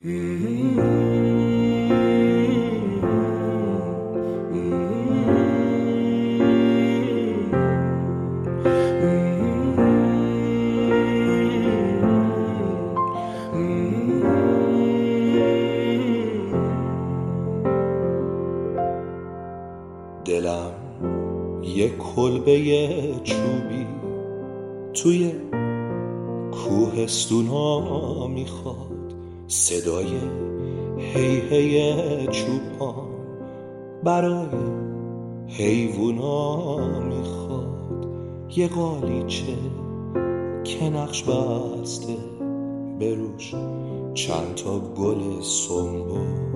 دلم یه کلبه چوبی توی کوهستونا میخواد، صدای هی هی چوپان برای حیوونا میخواد، یه قالیچه که نقش بسته بروش چند تا گل سنبل،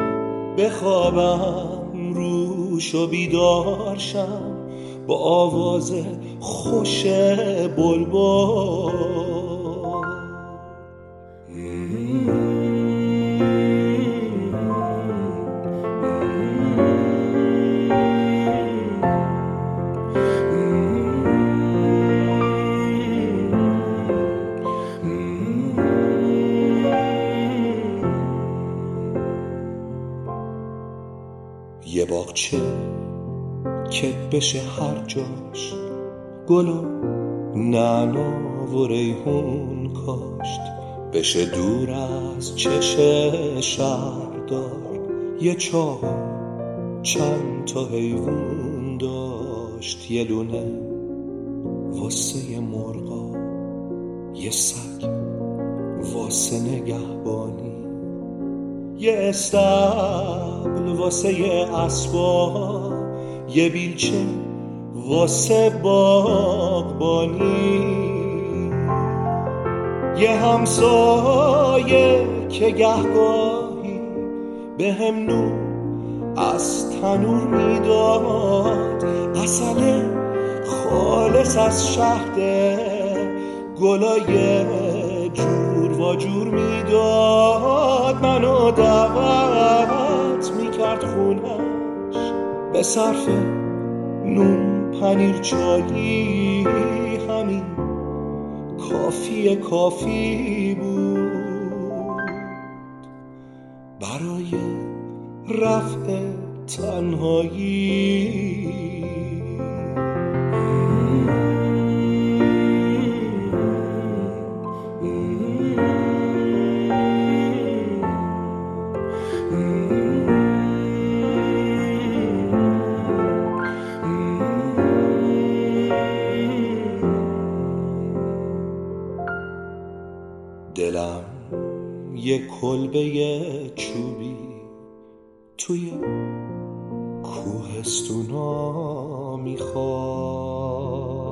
بخوابم روش و بیدار شم با آواز خوش بلبل. یه باغچه که بشه هر جاش گل و نعنا و ریحون کاشت، بشه دور از چشم شهردار، یه چاه چند تا حیوون داشت، یه لونه واسه مرغا، یه سگ واسه نگهبانی، یه استبل واسه یه اسبا، یه بیلچه واسه باغبانی، یه همسایه که گهگاهی به هم نور از تنور میداد، عسل خالص از شهد گلای جور و جور میداد، منو دعوت میکرد خونش به صرف نون پنیر چایی، همین کافی بود برای رفع تنهایی. دلم یه کلبه چوبی توی کوهستونا میخواد.